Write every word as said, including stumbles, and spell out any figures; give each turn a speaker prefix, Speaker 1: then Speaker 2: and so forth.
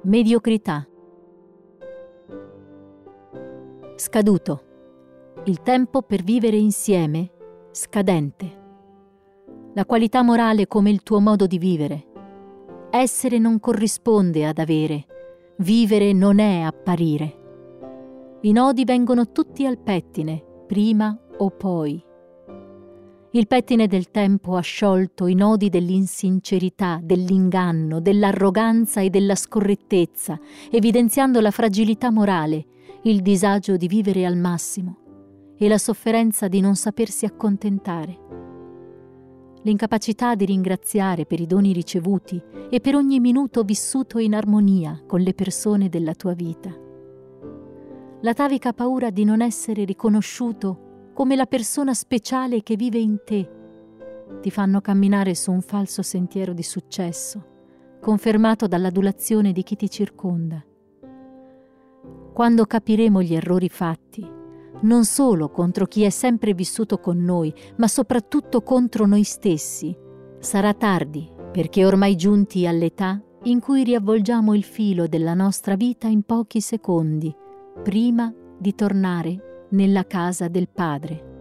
Speaker 1: Mediocrità. Scaduto. Il tempo per vivere insieme, scadente. La qualità morale come il tuo modo di vivere. Essere non corrisponde ad avere, vivere non è apparire. I nodi vengono tutti al pettine, prima o poi. Il pettine del tempo ha sciolto i nodi dell'insincerità, dell'inganno, dell'arroganza e della scorrettezza, evidenziando la fragilità morale, il disagio di vivere al massimo e la sofferenza di non sapersi accontentare. L'incapacità di ringraziare per i doni ricevuti e per ogni minuto vissuto in armonia con le persone della tua vita. L'atavica paura di non essere riconosciuto come la persona speciale che vive in te, ti fanno camminare su un falso sentiero di successo, confermato dall'adulazione di chi ti circonda. Quando capiremo gli errori fatti, non solo contro chi è sempre vissuto con noi, ma soprattutto contro noi stessi, sarà tardi, perché ormai giunti all'età in cui riavvolgiamo il filo della nostra vita in pochi secondi, prima di tornare nella casa del Padre.